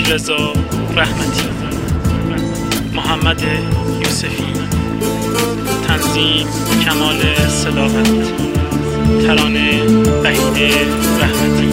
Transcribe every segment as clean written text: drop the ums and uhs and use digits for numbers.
علیرضا رحمتی، محمد یوسفی، تنظیم کمال صداقت، ترانه وحید رحمتی.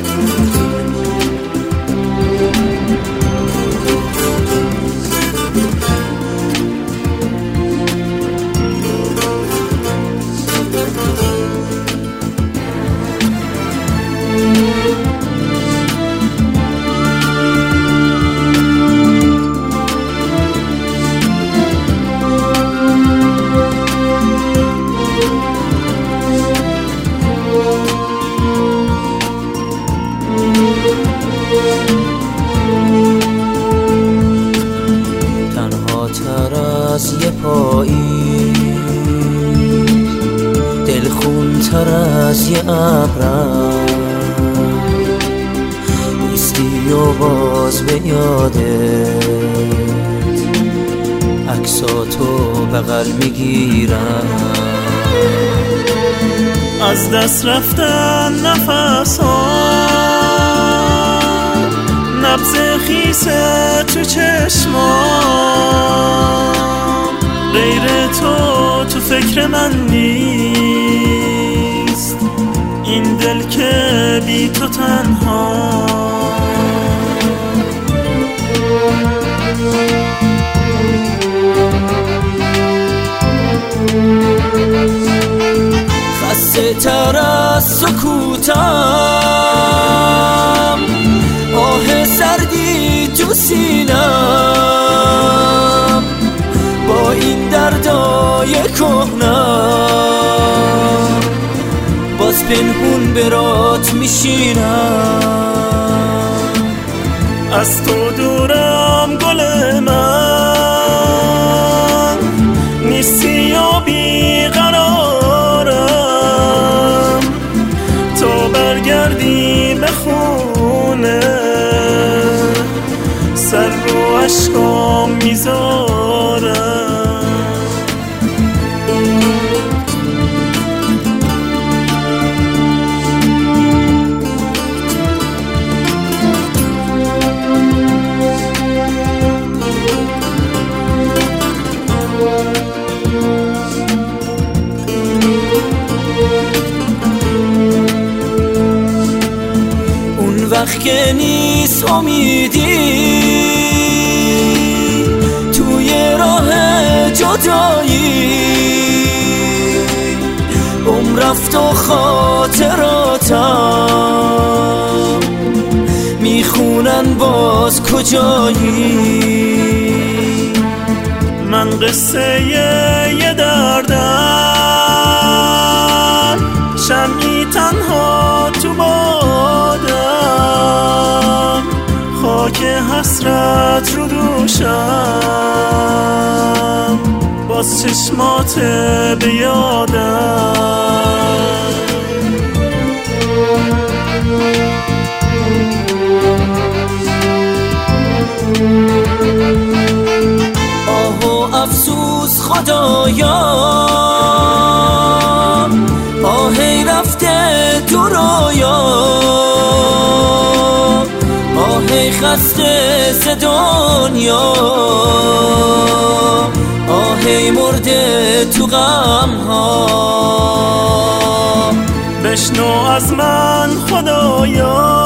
تنها تر از یه پایی، دلخون تر از یه ابرم، نیستی و باز به یادت عکساتو بغل میگیرم. از دست رفتن نفسام، نبض خیسه تو چشمام، غیر تو فکر من نیست، این دل که بی تو تنها. خسته تر از سکوتم، آه سردی تو سینم، با این دردای کهنم باز پنهون برات میشینم. از تو دورم گل من، نیستی یا بیقرارم، تا برگردی به خونه سر رو عشقام میذارم. وقت که نیست امیدی توی راه جدایی، عمر رفت و خاطراتم میخونن باز کجایی. من قصه یه دردم، شمعی تنها تو بادم، خاک حسرت رو دوشم، باز چشمات به یادم. آه و افسوس خدایا، آهی رفته تو رویا، آهی خسته ز دنیا، آهی مرده تو غم ها. بشنو از من خدایا،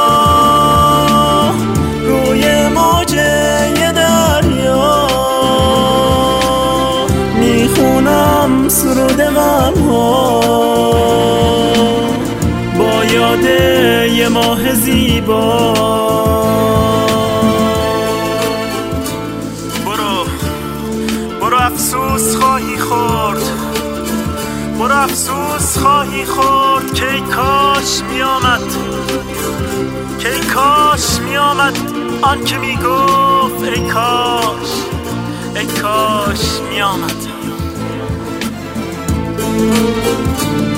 روی موج یه دریا میخونم سرود غم ها، با یاد یه ماه زیبا. برو افسوس خواهی خورد، برو افسوس خواهی خورد که ای کاش میامد، که ای کاش میامد آن که میگفت ای کاش، ای کاش میامد.